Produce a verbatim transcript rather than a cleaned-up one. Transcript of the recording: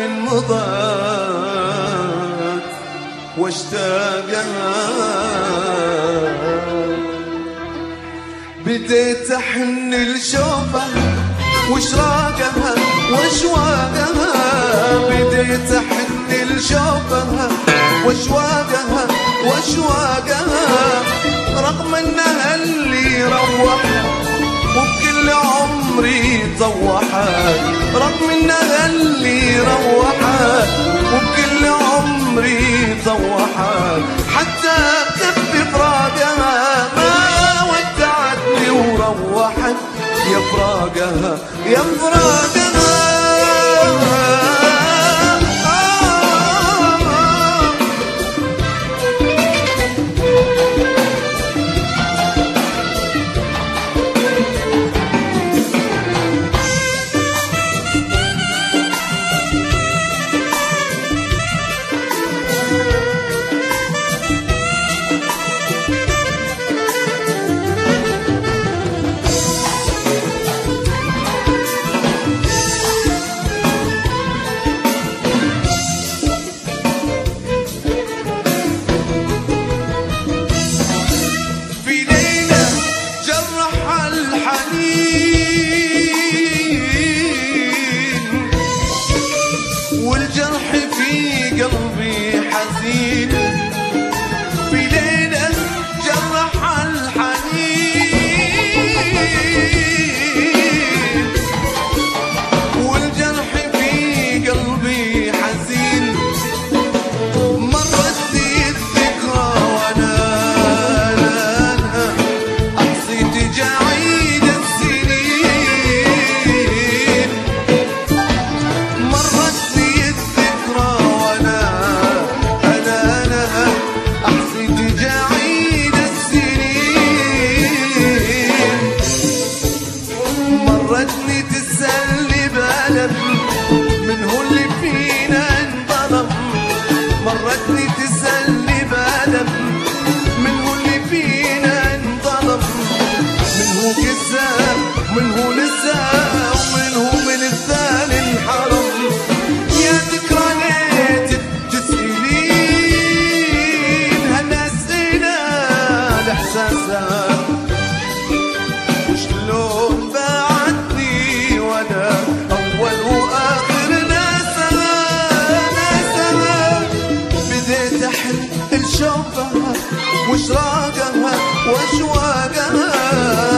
من مضت واشتاقها، بديت احن لشوفها واشراقها واشواقها، بديت احن لشوفها واشواقها واشواقها، رغم انها اللي روحها وبكل عمري طوحت، رغم انها اللي روحت وبكل عمري طوحت، حتى بكفي فراقها ما ودعتني وروحت، يا فراقها يا فراقها. والجرح في قلبي حزين، في ليلة جرح الحنين، والجرح في قلبي حزين، مرت لي الذكرى وانا احصي تجاعيد السنين، مرت لي الذكرى وانا انا انا احصي تجاعيد السنين، مرتني تسألني بألم من هو اللي فينا انظلم، مرتني تسألني بألم من هو اللي فينا انظلم، من هو كذاب من هو نساء ومن هو من الثاني انحرم، يا ذكرى ليه تسألين هالأسئلة لإحساسها، وشلون بعدني وانا اول واخر ناسها ناسها، بديت احن لشوفها واشراقها واشواقها،